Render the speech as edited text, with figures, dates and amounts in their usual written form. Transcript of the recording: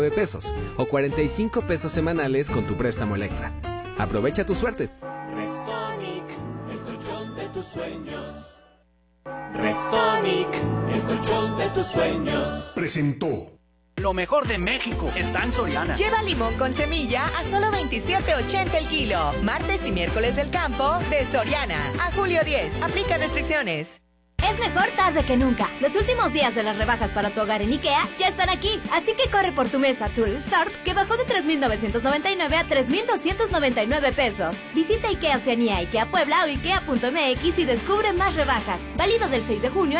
de pesos o 45 pesos semanales con tu préstamo Electra. Aprovecha tu suerte. Rexonic, el colchón de tus sueños. Rexonic, el colchón de tus sueños. Presentó. Lo mejor de México está en Soriana. Lleva limón con semilla a solo $27.80 el kilo. Martes y miércoles del campo de Soriana. A julio 10. Aplica restricciones. Es mejor tarde que nunca. Los últimos días de las rebajas para tu hogar en IKEA ya están aquí. Así que corre por tu mesa Tool Start, que bajó de 3,999 a 3,299 pesos. Visita IKEA Oceanía, IKEA Puebla o IKEA.mx y descubre más rebajas. Válido del 6 de junio